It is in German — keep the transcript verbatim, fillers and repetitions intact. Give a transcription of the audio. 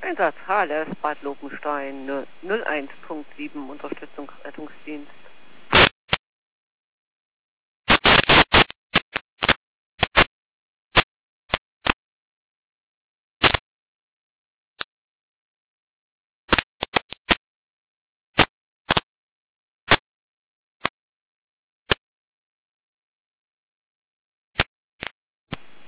Einsatz H L S Bad Lobenstein null eins Punkt sieben, Unterstützung Rettungsdienst.